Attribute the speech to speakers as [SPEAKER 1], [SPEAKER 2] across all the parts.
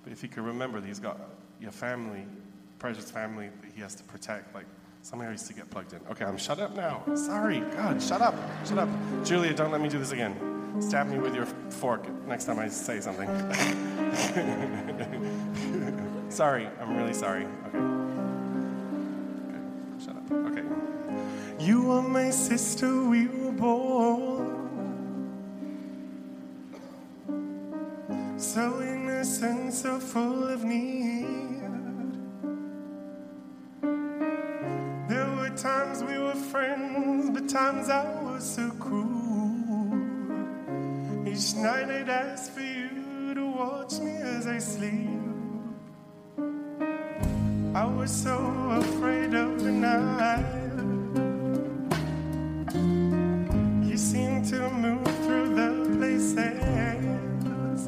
[SPEAKER 1] But if he could remember that he's got your family, precious family that he has to protect, like somehow he has to get plugged in. Okay, I'm shut up now. Sorry, God, shut up. Shut up. Julia, don't let me do this again. Stab me with your fork next time I say something. Sorry, I'm really sorry. Okay. Shut up. Okay. You are my sister, we were born so innocent, so full of need. There were times we were friends, but times I was so cruel. Each night I'd ask for you to watch me as I sleep. I was so afraid of the night. You seemed to move through the places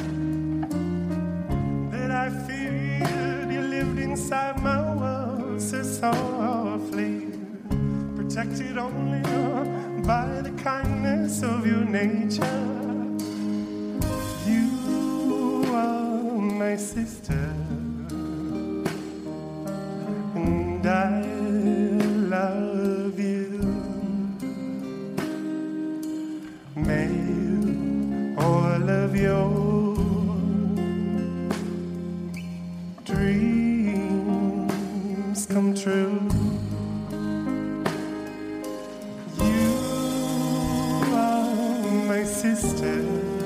[SPEAKER 1] that I feared. You lived inside my world so softly, protected only by the kindness of your nature. You are my sister, and I love you. May all of your dreams come true. You are my sister,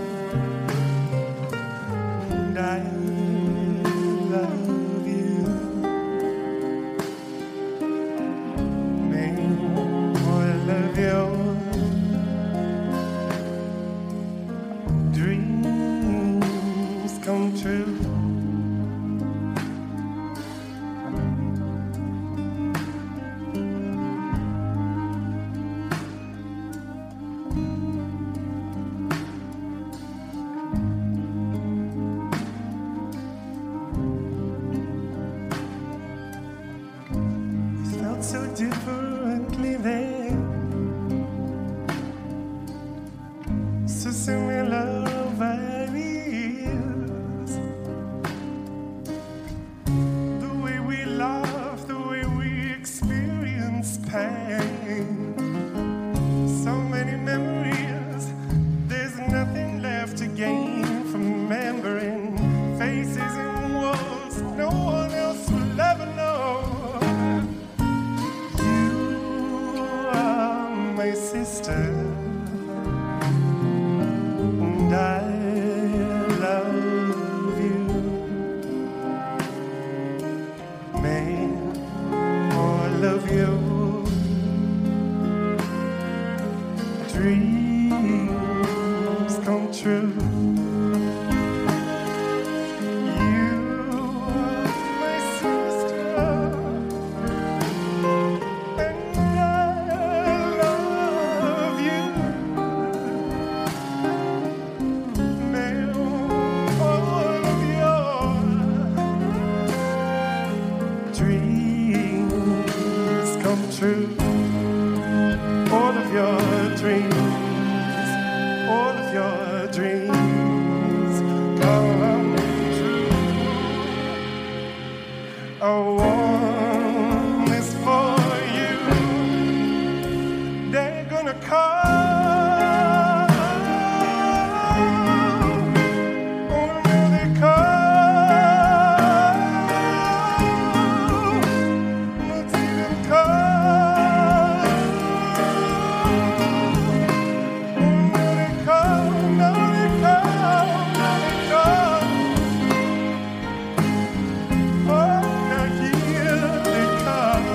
[SPEAKER 1] and I love you. May all of your dreams come true. Felt so differently then, so similar values. The way we laugh, the way we experience pain. So many memories, there's nothing left to gain from remembering faces and worlds no one else will ever know. You are my sister, and I love you. May all of your dreams come true. You are my sister, and I love you. May all of your dreams come true. All of your dreams, all of your dreams come true. A one is for you. They're gonna come. Oh, no, they come. Let's see them come. Now they come, now they come, now they come. Oh, now here they come.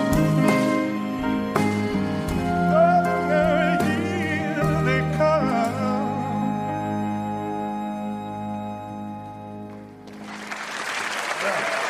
[SPEAKER 1] Oh, now here they come. Yeah.